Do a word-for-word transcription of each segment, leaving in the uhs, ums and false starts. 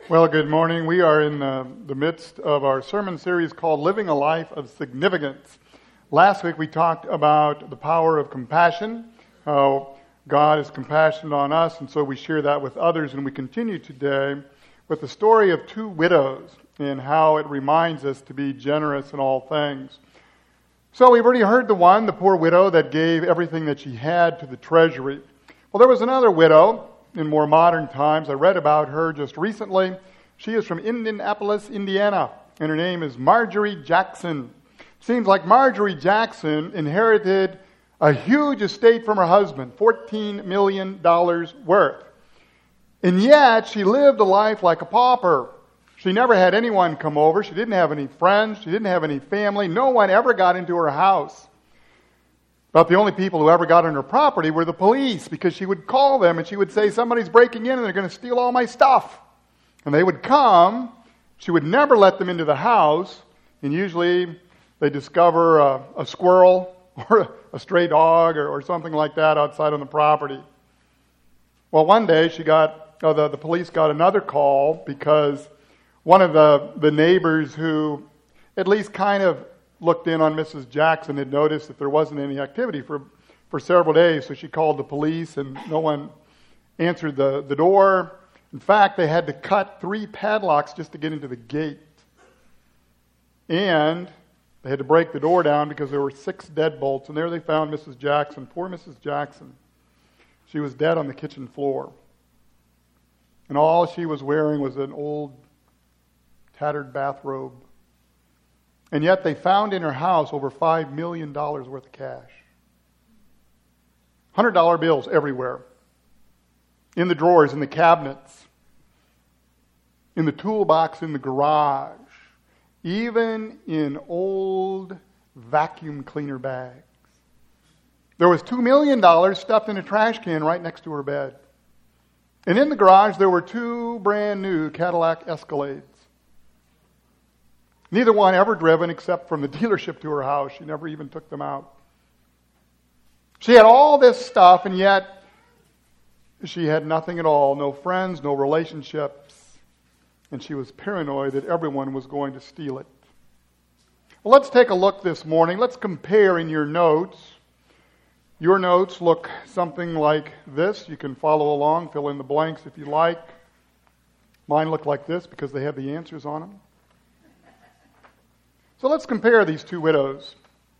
Well, good morning. We are in the, the midst of our sermon series called Living a Life of Significance. Last week we talked about the power of compassion, how God is compassionate on us, and so we share that with others. And we continue today with the story of two widows and how it reminds us to be generous in all things. So we've already heard the one, the poor widow that gave everything that she had to the treasury. Well, there was another widow in more modern times. I read about her just recently. She is from Indianapolis, Indiana, and her name is Marjorie Jackson. Seems like Marjorie Jackson inherited a huge estate from her husband, fourteen million dollars worth. And yet, she lived a life like a pauper. She never had anyone come over. She didn't have any friends. She didn't have any family. No one ever got into her house. But the only people who ever got on her property were the police, because she would call them and she would say, somebody's breaking in and they're going to steal all my stuff. And they would come. She would never let them into the house. And usually they discover a, a squirrel or a stray dog or, or something like that outside on the property. Well, one day she got, oh, the, the police got another call because one of the, the neighbors who at least kind of looked in on Missus Jackson had noticed that there wasn't any activity for, for several days. So she called the police and no one answered the, the door. In fact, they had to cut three padlocks just to get into the gate. And they had to break the door down because there were six deadbolts. And there they found Missus Jackson, poor Missus Jackson. She was dead on the kitchen floor. And all she was wearing was an old tattered bathrobe. And yet they found in her house over five million dollars worth of cash. one hundred dollar bills everywhere. In the drawers, in the cabinets, in the toolbox in the garage, even in old vacuum cleaner bags. There was two million dollars stuffed in a trash can right next to her bed. And in the garage there were two brand new Cadillac Escalades. Neither one ever driven except from the dealership to her house. She never even took them out. She had all this stuff, and yet she had nothing at all. No friends, no relationships. And she was paranoid that everyone was going to steal it. Well, let's take a look this morning. Let's compare in your notes. Your notes look something like this. You can follow along, fill in the blanks if you like. Mine look like this because they have the answers on them. So let's compare these two widows.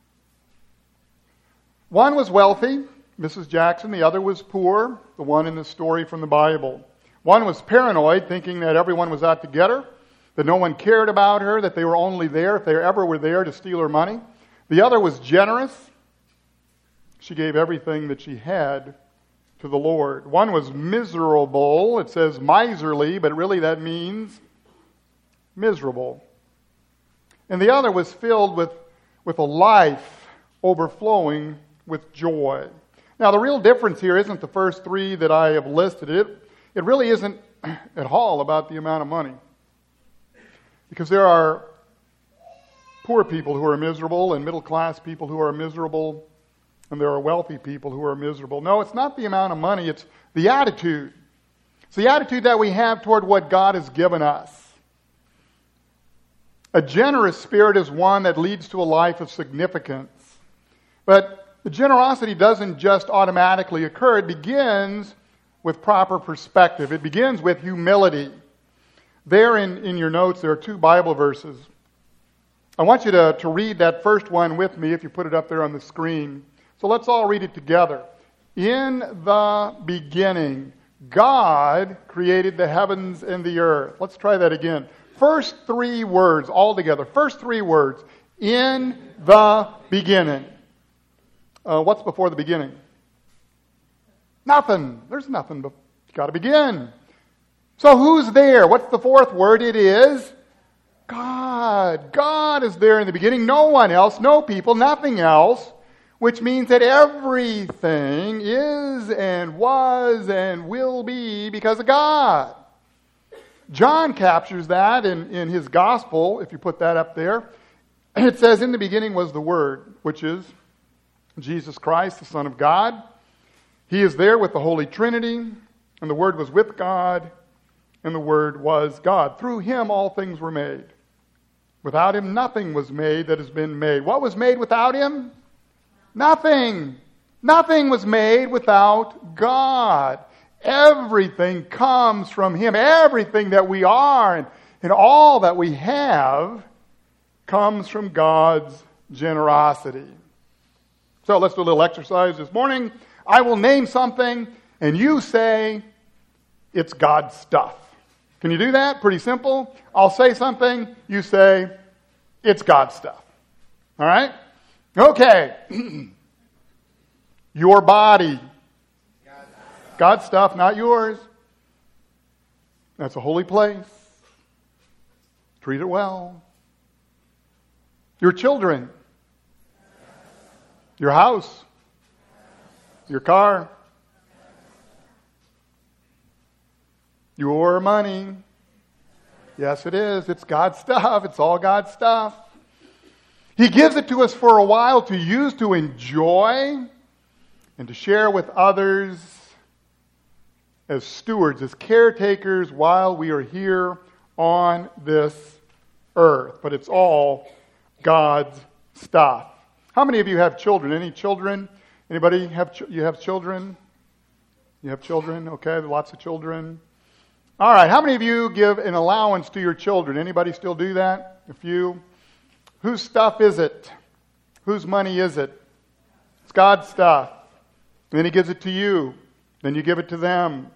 One was wealthy, Missus Jackson. The other was poor, the one in the story from the Bible. One was paranoid, thinking that everyone was out to get her, that no one cared about her, that they were only there, if they ever were there, to steal her money. The other was generous. She gave everything that she had to the Lord. One was miserable. It says miserly, but really that means miserable. And the other was filled with, with a life overflowing with joy. Now, the real difference here isn't the first three that I have listed. It, it really isn't at all about the amount of money. Because there are poor people who are miserable and middle-class people who are miserable, and there are wealthy people who are miserable. No, it's not the amount of money. It's the attitude. It's the attitude that we have toward what God has given us. A generous spirit is one that leads to a life of significance. But the generosity doesn't just automatically occur. It begins with proper perspective. It begins with humility. There in, in your notes, there are two Bible verses. I want you to, to read that first one with me if you put it up there on the screen. So let's all read it together. In the beginning, God created the heavens and the earth. Let's try that again. First three words all together. First three words. In the beginning. Uh, what's before the beginning? Nothing. There's nothing. But you got to begin. So who's there? What's the fourth word? It is God. God is there in the beginning. No one else. No people. Nothing else. Which means that everything is and was and will be because of God. John captures that in, in his gospel, if you put that up there. It says, in the beginning was the Word, which is Jesus Christ, the Son of God. He is there with the Holy Trinity, and the Word was with God, and the Word was God. Through him all things were made. Without him nothing was made that has been made. What was made without him? Nothing. Nothing was made without God. Everything comes from him. Everything that we are and, and all that we have comes from God's generosity. So let's do a little exercise this morning. I will name something, and you say, it's God's stuff. Can you do that? Pretty simple. I'll say something, you say, it's God's stuff. All right? Okay. Your body. God's stuff, not yours. That's a holy place. Treat it well. Your children. Your house. Your car. Your money. Yes, it is. It's God's stuff. It's all God's stuff. He gives it to us for a while to use, to enjoy, and to share with others as stewards, as caretakers while we are here on this earth. But it's all God's stuff. How many of you have children? Any children? Anybody have ch- you have children? You have children? Okay, lots of children. All right, how many of you give an allowance to your children? Anybody still do that? A few. Whose stuff is it? Whose money is it? It's God's stuff. And then he gives it to you. Then you give it to them.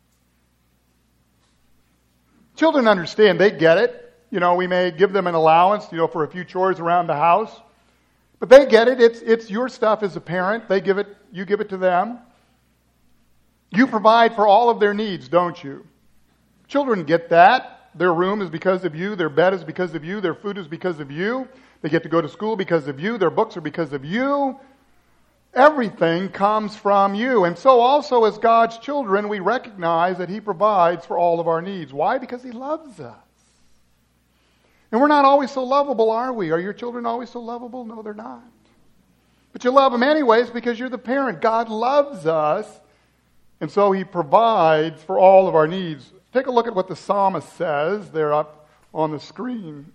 Children understand. They get it. You know, we may give them an allowance, you know, for a few chores around the house. But they get it. It's it's your stuff as a parent. They give it. You give it to them. You provide for all of their needs, don't you? Children get that. Their room is because of you. Their bed is because of you. Their food is because of you. They get to go to school because of you. Their books are because of you. Everything comes from you. And so also as God's children, we recognize that he provides for all of our needs. Why? Because he loves us. And we're not always so lovable, are we? Are your children always so lovable? No, they're not. But you love them anyways because you're the parent. God loves us. And so he provides for all of our needs. Take a look at what the psalmist says. They're up on the screen.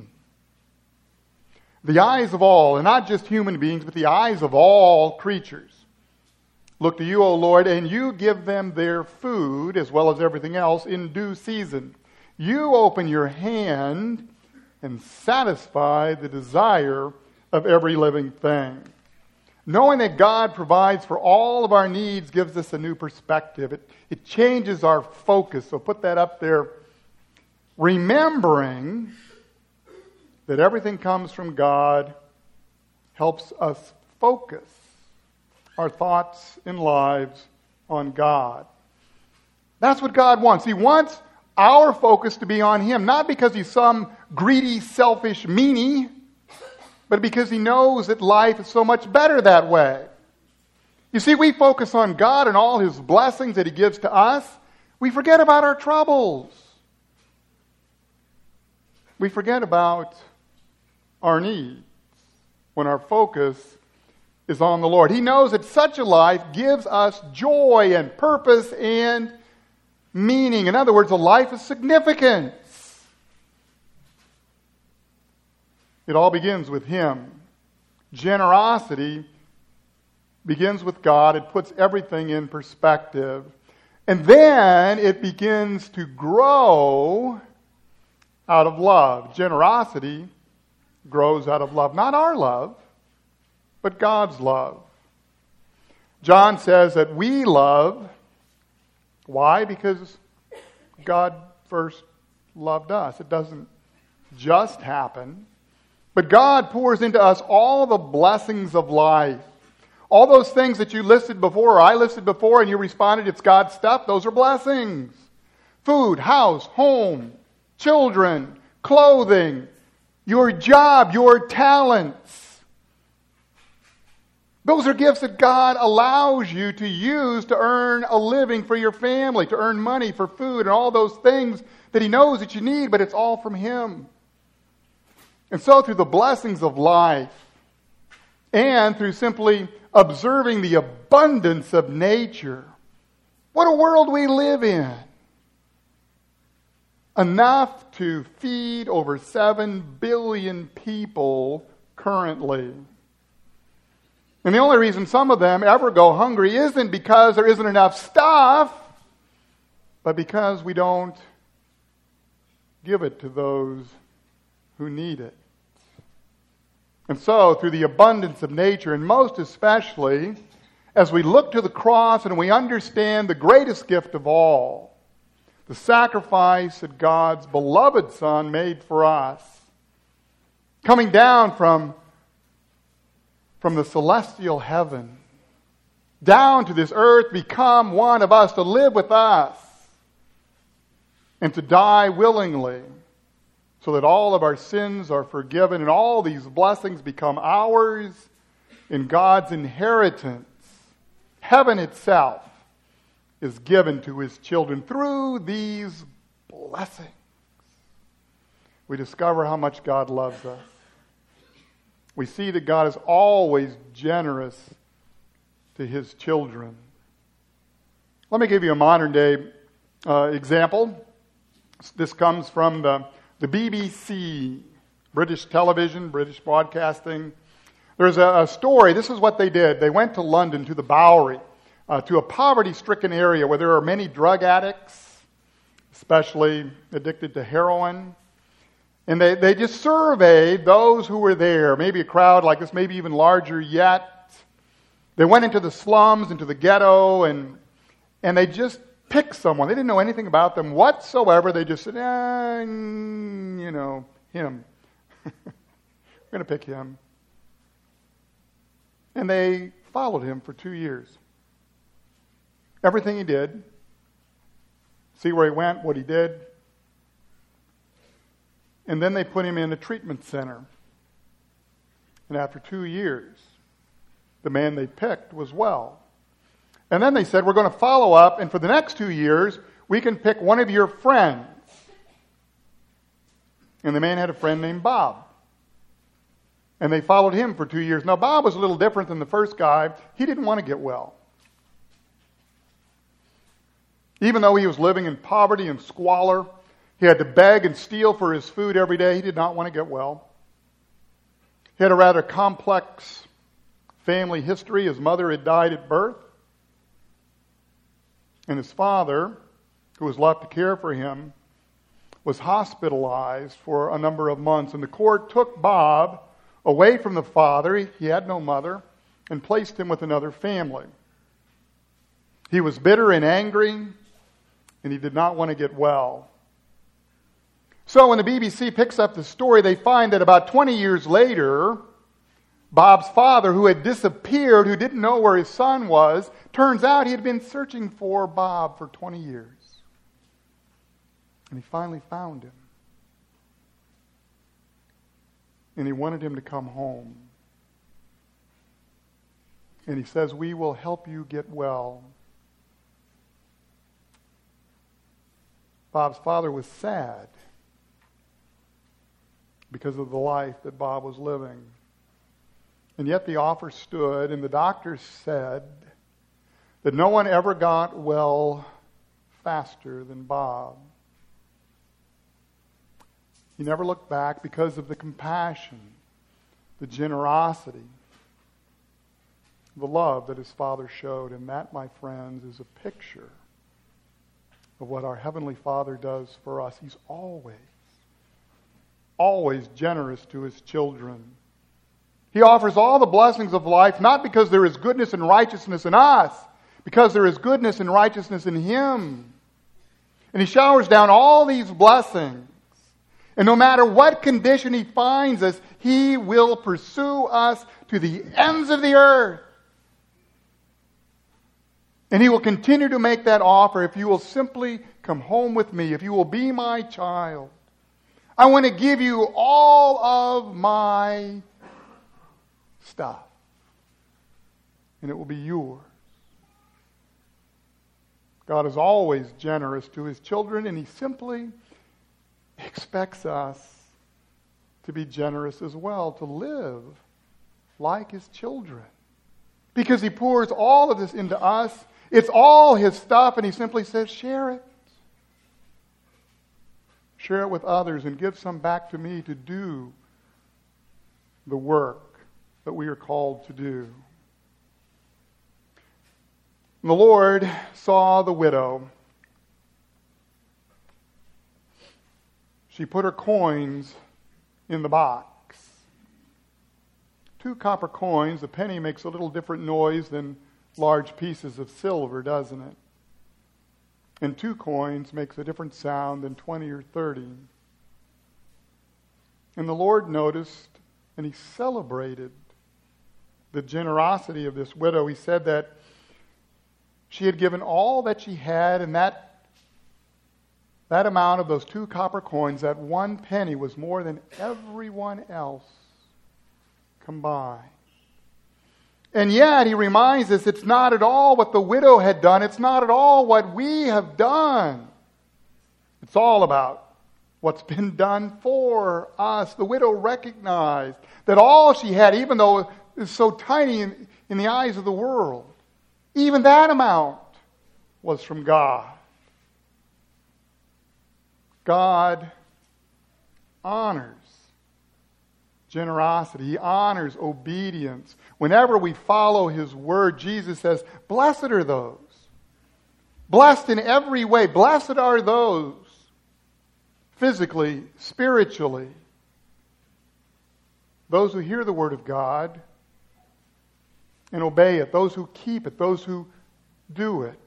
The eyes of all, and not just human beings, but the eyes of all creatures, look to you, O Lord, and you give them their food, as well as everything else, in due season. You open your hand and satisfy the desire of every living thing. Knowing that God provides for all of our needs gives us a new perspective. It, it changes our focus. So put that up there. Remembering that everything comes from God helps us focus our thoughts and lives on God. That's what God wants. He wants our focus to be on him, not because he's some greedy, selfish meanie, but because he knows that life is so much better that way. You see, we focus on God and all his blessings that he gives to us. We forget about our troubles. We forget about our needs when our focus is on the Lord. He knows that such a life gives us joy and purpose and meaning. In other words, a life of significance. It all begins with him. Generosity begins with God. It puts everything in perspective. And then it begins to grow out of love. Generosity grows out of love. Not our love, but God's love. John says that we love. Why? Because God first loved us. It doesn't just happen. But God pours into us all the blessings of life. All those things that you listed before, or I listed before, and you responded, it's God's stuff, those are blessings. Food, house, home, children, clothing, your job, your talents. Those are gifts that God allows you to use to earn a living for your family, to earn money for food and all those things that he knows that you need, but it's all from him. And so through the blessings of life and through simply observing the abundance of nature, what a world we live in. enough to feed over seven billion people currently. And the only reason some of them ever go hungry isn't because there isn't enough stuff, but because we don't give it to those who need it. And so, through the abundance of nature, and most especially as we look to the cross and we understand the greatest gift of all, the sacrifice that God's beloved Son made for us, coming down from, from the celestial heaven, down to this earth, become one of us, to live with us, and to die willingly, so that all of our sins are forgiven and all these blessings become ours in God's inheritance. Heaven itself is given to His children through these blessings. We discover how much God loves us. We see that God is always generous to His children. Let me give you a modern day uh, example. This comes from the, the B B C, British television, British broadcasting. There's a, a story. This is what they did. They went to London, to the Bowery, uh, to a poverty-stricken area where there are many drug addicts, especially addicted to heroin. And they, they just surveyed those who were there, maybe a crowd like this, maybe even larger yet. They went into the slums, into the ghetto, and and they just picked someone. They didn't know anything about them whatsoever. They just said, eh, you know, him. We're going to pick him. And they followed him for two years. Everything he did, see where he went, what he did. And then they put him in a treatment center. And after two years, the man they picked was well. And then they said, we're going to follow up, and for the next two years, we can pick one of your friends. And the man had a friend named Bob. And they followed him for two years. Now, Bob was a little different than the first guy. He didn't want to get well. Even though he was living in poverty and squalor, he had to beg and steal for his food every day. He did not want to get well. He had a rather complex family history. His mother had died at birth. And his father, who was left to care for him, was hospitalized for a number of months. And the court took Bob away from the father, he had no mother, and placed him with another family. He was bitter and angry, and he did not want to get well. So when the B B C picks up the story, they find that about twenty years later, Bob's father, who had disappeared, who didn't know where his son was, turns out he had been searching for Bob for twenty years. And he finally found him. And he wanted him to come home. And he says, we will help you get well. Bob's father was sad because of the life that Bob was living. And yet the offer stood, and the doctors said that no one ever got well faster than Bob. He never looked back because of the compassion, the generosity, the love that his father showed. And that, my friends, is a picture of what our Heavenly Father does for us. He's always, always generous to His children. He offers all the blessings of life, not because there is goodness and righteousness in us, because there is goodness and righteousness in Him. And He showers down all these blessings. And no matter what condition He finds us, He will pursue us to the ends of the earth. And He will continue to make that offer if you will simply come home with me, if you will be my child. I want to give you all of my stuff. And it will be yours. God is always generous to His children, and He simply expects us to be generous as well, to live like His children. Because He pours all of this into us. It's all His stuff, and He simply says, share it. share it with others, and give some back to me to do the work that we are called to do. And the Lord saw the widow. She put her coins in the box. Two copper coins, a penny makes a little different noise than large pieces of silver, doesn't it? And two coins makes a different sound than twenty or thirty. And the Lord noticed, and He celebrated the generosity of this widow. He said that she had given all that she had, and that, that amount of those two copper coins, that one penny, was more than everyone else combined. And yet, He reminds us it's not at all what the widow had done. It's not at all what we have done. It's all about what's been done for us. The widow recognized that all she had, even though it was so tiny in, in the eyes of the world, even that amount was from God. God honors generosity. He honors obedience. Whenever we follow His word, Jesus says, blessed are those. Blessed in every way. Blessed are those physically, spiritually. Those who hear the word of God and obey it. Those who keep it. Those who do it.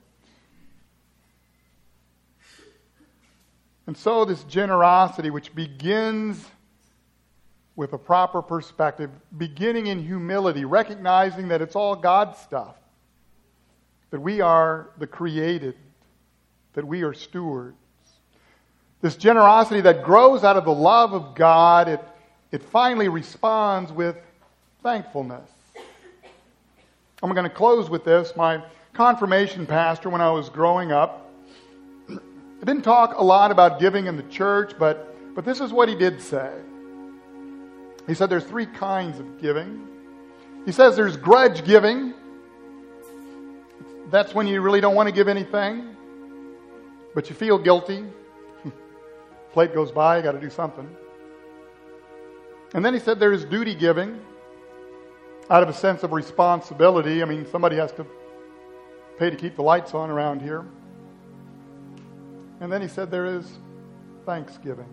And so this generosity, which begins with a proper perspective, beginning in humility, recognizing that it's all God's stuff, that we are the created, that we are stewards. This generosity that grows out of the love of God, it, it finally responds with thankfulness. I'm going to close with this. My confirmation pastor, when I was growing up, I didn't talk a lot about giving in the church, but, but this is what he did say. He said there's three kinds of giving. He says there's grudge giving. That's when you really don't want to give anything, but you feel guilty. Plate goes by, you got to do something. And then he said there's duty giving out of a sense of responsibility. I mean, somebody has to pay to keep the lights on around here. And then he said there is thanksgiving.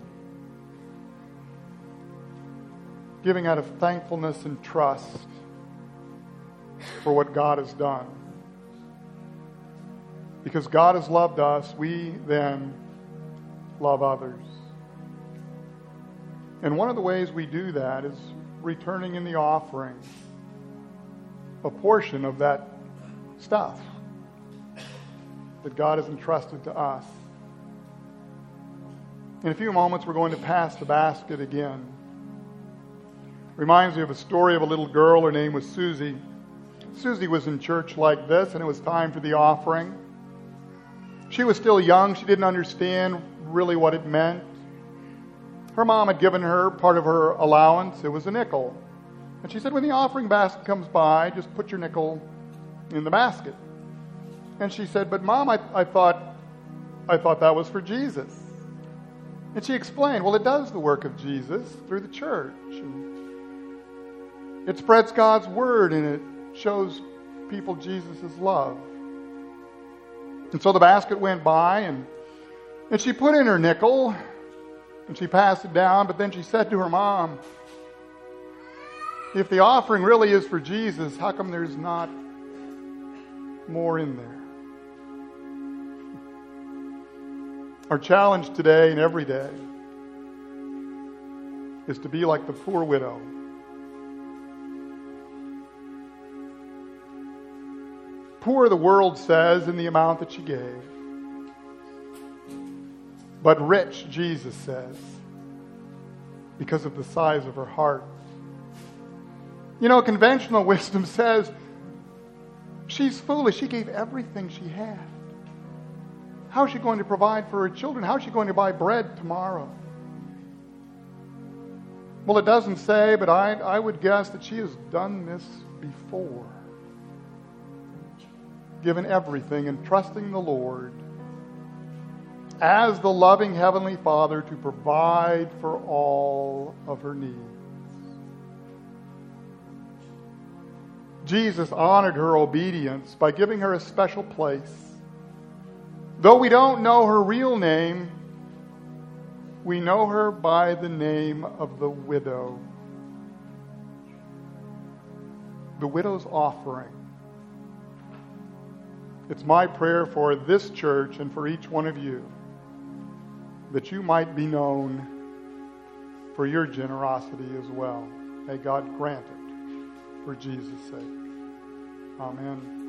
Giving out of thankfulness and trust for what God has done. Because God has loved us, we then love others. And one of the ways we do that is returning in the offering a portion of that stuff that God has entrusted to us. In a few moments, we're going to pass the basket again. Reminds me of a story of a little girl. Her name was Susie. Susie was in church like this, and it was time for the offering. She was still young. She didn't understand really what it meant. Her mom had given her part of her allowance. It was a nickel. And she said, when the offering basket comes by, just put your nickel in the basket. And she said, but Mom, I, I thought I thought that was for Jesus. And she explained, well, it does the work of Jesus through the church. And it spreads God's word, and it shows people Jesus' love. And so the basket went by, and, and she put in her nickel, and she passed it down, but then she said to her mom, if the offering really is for Jesus, how come there's not more in there? Our challenge today and every day is to be like the poor widow. Poor, the world says, in the amount that she gave. But rich, Jesus says, because of the size of her heart. You know, conventional wisdom says she's foolish. She gave everything she had. How is she going to provide for her children? How is she going to buy bread tomorrow? Well, it doesn't say, but I, I would guess that she has done this before. Given everything and trusting the Lord as the loving Heavenly Father to provide for all of her needs. Jesus honored her obedience by giving her a special place. Though we don't know her real name, we know her by the name of the widow. The widow's offering. It's my prayer for this church and for each one of you that you might be known for your generosity as well. May God grant it for Jesus' sake. Amen.